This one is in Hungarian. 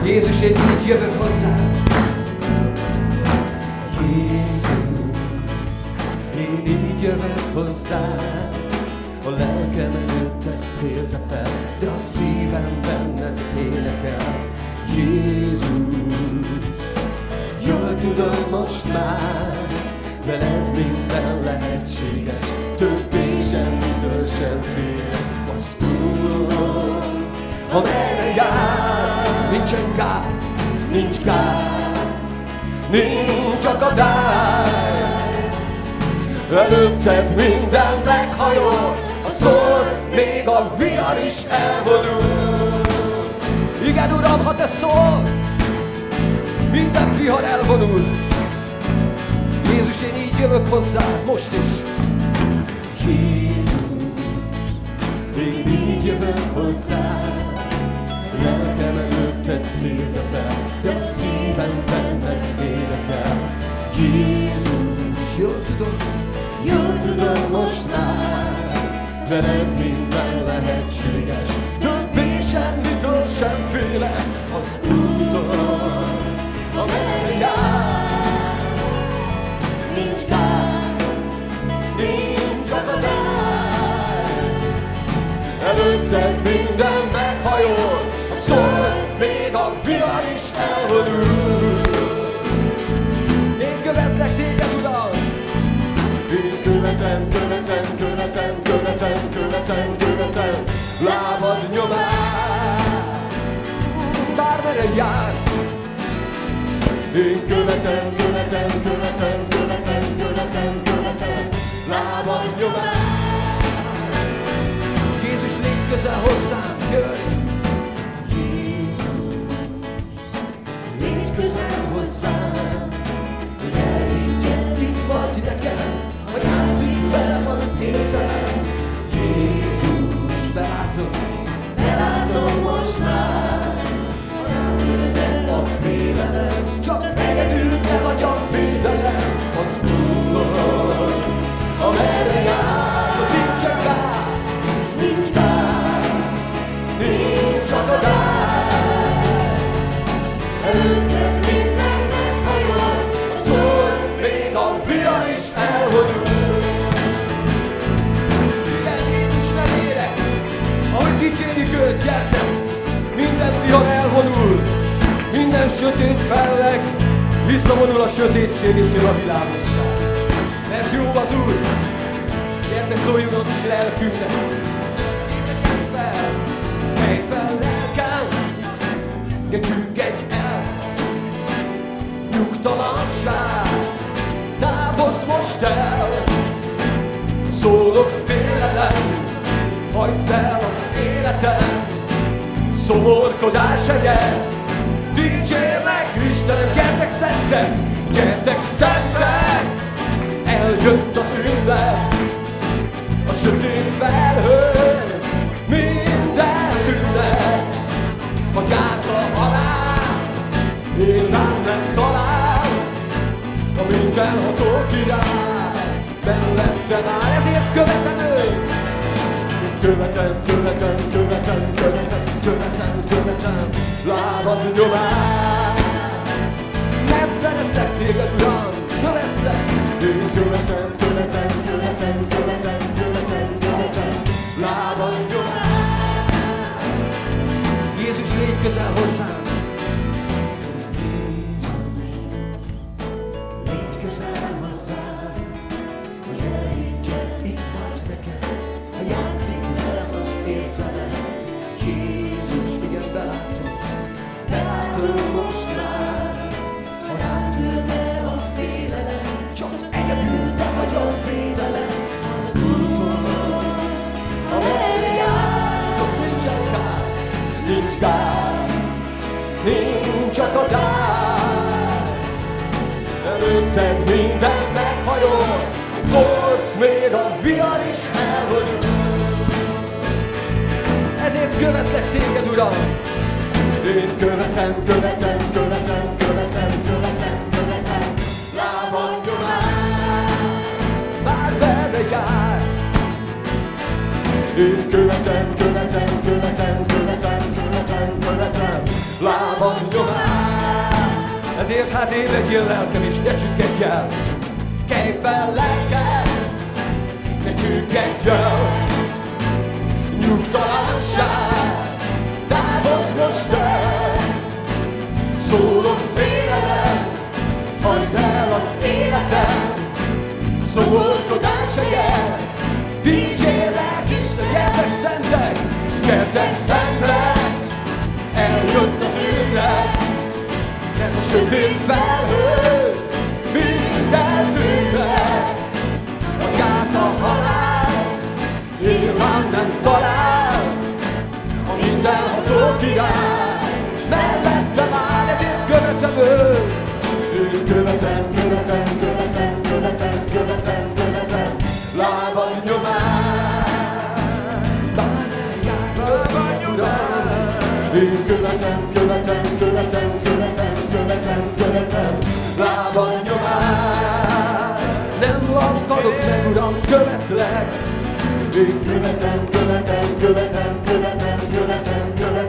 Jézus, én így jövök hozzá. Jézus, én így jövök hozzá. A lelkem előtted térdepel, de a szívem benned énekel. Jézus, jól tudom most már, veled minden lehetséges, többé semmitől sem félek. Most tudom, amerre jársz, nincsen gáz, nincs gáz, nincs akadály. Előtted minden meghajol, ha szólsz, még a vihar is elvonul. Igen, Uram, ha te szólsz, minden vihar elvonul. Jézus, én így jövök hozzá, most is. Jézus, én így jövök hozzá. Lelkem előtted térdepel, de a szívem benned énekel. Jézus, jól tudom most már, veled minden lehetséges, többé semmitől sem félek. Az úton, amerre jár, nincs gáz, nincs akadály. Előtted minden meghajol, ha szólsz, még a vihar is elvonul. Én követlek téged, Uram! Én követem, lábad nyomán, bármerre jársz. Én követem, lábad nyomán. Jézus, légy közel hozzám, jöjj! Jézus, légy közel hozzám, hogy elhiggyen, itt vagy nekem, ha játszik velem az érzelem. Jézus, belátom most már, nem a félelem, csak egyedül te vagy a védelem. Azt tudod, amerre jár, hogy nincsen gát, nincs akadály. Előtted minden meghajol, ha szólsz, még a vihar is elvonul. Igen, Jézus nevére, ahogy dicsérjük őt, gyertek! Minden vihar elvonul, minden sötét felleg, visszavonul a sötétség és jön a világosság. Mert jó az Úr, gyertek, szóljunk a lelkünknek. Kelj fel lelkem, ne csüggedj el, nyugtalanság, távozz most el. Szólok félelem, hagyd el az életem, szomorkodás egyen, dicsérj meg Istenem. Gyertek szentek, eljött az ünnep, a sötét felhő, minden ünnep. A gyász a halál, én rám nem talál, a mindenható király mellettem áll, ezért követem őt. Követem, lábad nyomán. Nem szeretlek téged, Uram, követlek. Én követem, lábad nyomán. Jézus, légy közel hozzám. Légy közel hozzám, hogy elhiggyen, itt vagy nekem, ha játszik velem az érzelem. Jézus, igen, belátom most már, ha rám törne a félelem, csak egyedül te vagy a védelem. Az úton, amerre jársz, ott nincsen gát, nincs akadály. Előtted minden meghajol, szólsz, még a vihar is elvonul. Ezért követlek téged, Uram. Én követem, lábad nyomán, bármerre jársz. Én követem, lábad nyomán. Azért hát ébredjél lelkem, és ne csüggedj el. Kelj fel lelkem, ne csüggedj el. Nyugtalanság, távozz most el. Szólok félelem, hagyd el az életem. Szomorkodás se jel, dicsérlek Isten, gyertek szentek, gyertek szentek. Eljött az ünnek, ez a sötét felhő, minden tűnnek. A gáz a halál, nyilván nem talál, a mindenható király, mellettem áll, ezért követem őt. Én követem, követem, követem, követem, követem, követem, lábad nyomán, bár eljátsz, uram. Én követem, követem, követem, követem, követem, követem, lábad nyomán, nem lankadok meg, uram, követlek. Én követem, követem, követem, követem, követem, követem,